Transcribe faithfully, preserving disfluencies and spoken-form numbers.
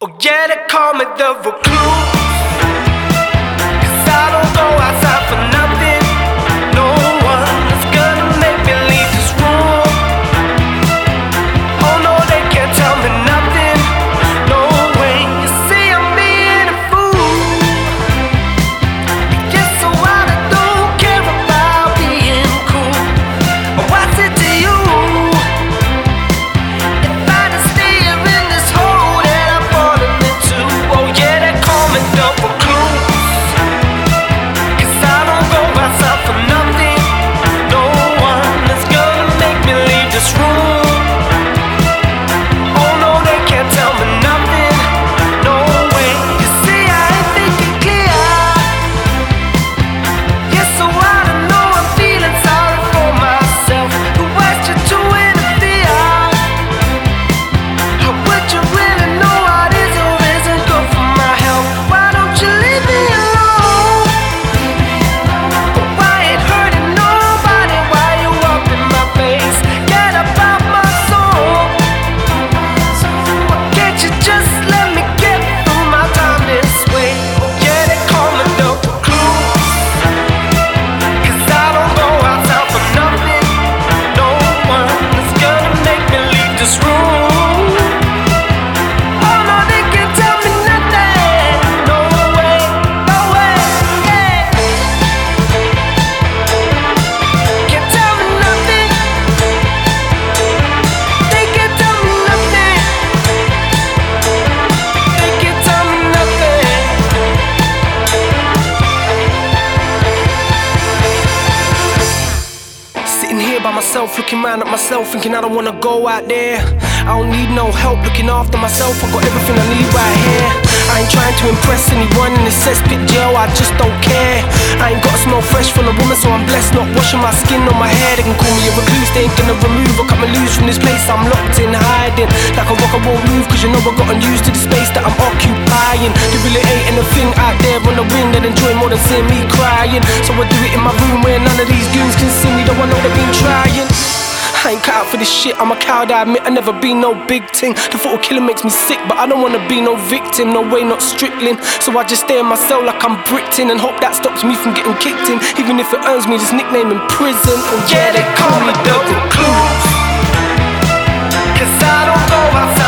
Oh yeah, they call me the recluse, 'cause I don't go outside for nothing. No one is gonna make me leave this room. Oh no, they can't tell me nothing. No way, you see I'm being a fool. Yes, so I don't care about being cool. But what's it to you? If I just stay here in this hole that I'm falling into. Oh yeah, they call me the recluse, 'cause I don't go outside for nothing. No one is gonna make me leave this room. Oh no, they can't tell me nothing. No way, you see I ain't thinking clear. Yes, so I don't know, I'm feeling sorry for myself. Who asked you to interfere? How would you really know what is or isn't good for my health? Why don't you leave me alone? But why ain't hurting nobody? Why you up in my face? Get up out my soul. Why can't you just let me get through my time this way? Oh yeah, they call me the recluse, 'cause I don't go outside for nothing. No one is gonna make me leave this room. Oh no, they can't tell me nothing. No way, no way, yeah. Can't tell me nothing. They can't tell me nothing. They can't tell me nothing. Sitting here by myself, looking round at myself, thinking I don't wanna go out there. I don't need no help looking after myself, I got everything I need right here. I ain't trying to impress anyone in this cesspit jail, I just don't care. I ain't gotta smell fresh from a woman, so I'm blessed not washing my skin or my hair. They can call me a recluse, they ain't gonna remove or cut me loose from this place I'm locked in, hiding. Like a rock I won't move, cause you know I gotten used to the space that I'm occupying. There really ain't anything out there on the wind that enjoy more than seeing me crying. So I do it in my room where none of these goons can see me, though I know they've been trying. I ain't cut out for this shit, I'm a coward, I admit I never been no big thing. The thought of killing makes me sick, but I don't wanna be no victim, no way, not Strickland. So I just stay in my cell like I'm bricked in and hope that stops me from getting kicked in, even if it earns me this nickname in prison. Oh yeah, they call me the recluse, 'cause I don't go outside